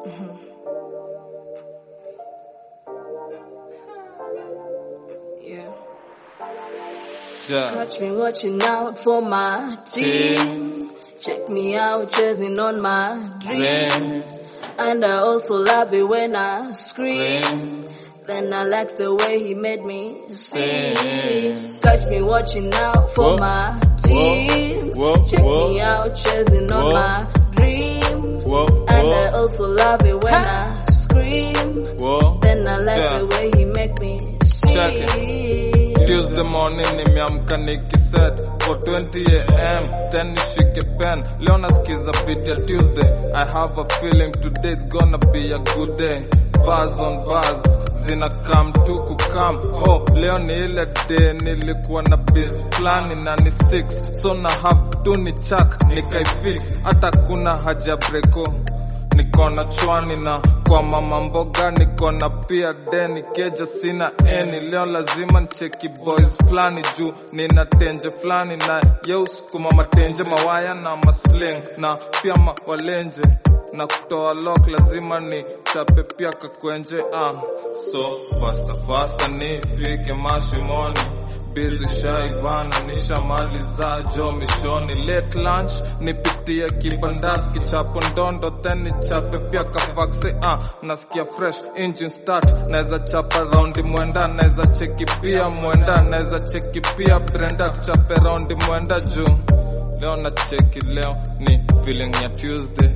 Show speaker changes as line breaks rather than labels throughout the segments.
Yeah.
Catch me watching out for my team. Check me out chasing on my dream. And I also love it when I scream. Then I like the way he made me sing. Catch me watching out for my team. Check me out chasing on my dream. And I also love it when I scream. Then I like the way he make me sing.
Tuesday morning nimeamka nikiset for 20 am, then nishike pen. Leo nasikiza beat ya Tuesday. I have a feeling today's gonna be a good day. Buzz on buzz zina come tu kukam. Oh, leo ni ile day nilikuwa na biz flani na ni 6, so na have to ni chak nikaifix. Hata kuna haja breko, nikona chwani na kwa mama mboga, nikona pia deni keja sina eni. Leo lazima ncheki boys flani juu nina tenje flani na yeus kuma matenje mawaya na masling na pia mawalenje na kutoa lock lazima ni chape pia kakwenje. So faster nifike mashimoni, busy shaivana nishamaliza jo mishoni. Late lunch nipitie kibandas kichapo ndondo, then nichape pia kafaxe. Nasikia fresh engine start, naeza chapa raundi mwenda, naeza cheki pia mwenda, naeza cheki pia Brenda chape raundi mwenda juu leo na cheki. Leo ni feeling ya Tuesday.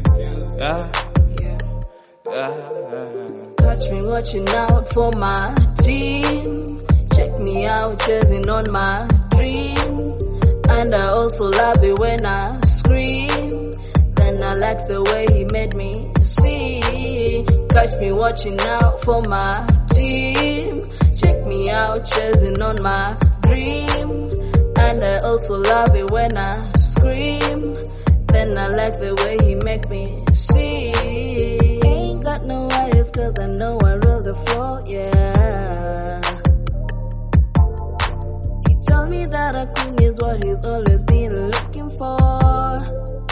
Catch me watching out for my team. Check me out chasing on my dream. And I also love it when I scream. Then I like the way he made me sing. Catch me watching out for my team. Check me out chasing on my dream. And I also love it when I scream. Then I like the way he make me sing. Ain't got no worries cause I know I rule the floor, yeah. He told me that a queen is what he's always been looking for.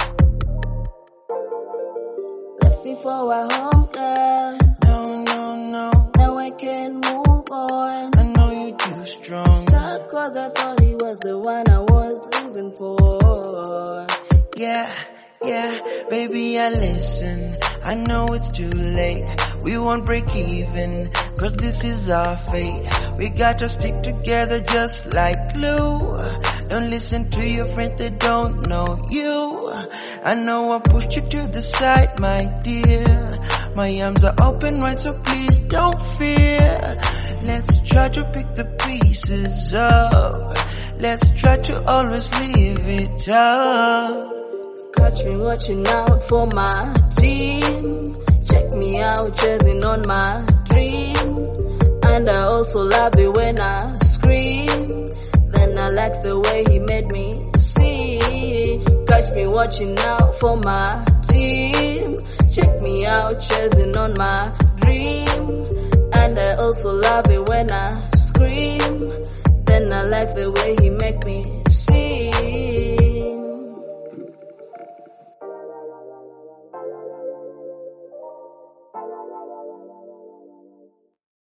Left before I home, girl.
No.
Now I can move on.
I know you too strong.
Stuck cause I thought he was the one I was living for.
Yeah, baby, I listen. I know it's too late. We won't break even, cause this is our fate. We gotta stick together just like glue. Don't listen to your friends, they don't know you. I know I pushed you to the side, my dear. My arms are open wide, so please don't fear. Let's try to pick the pieces up. Let's try to always leave it up.
Catch me watching out for my team. Check me out chasing on my dream. And I also love it when I scream. Then I like the way he made me sing. Catch me watching out for my team. Check me out chasing on my dream. And I also love it when I scream. Then I like the way he make me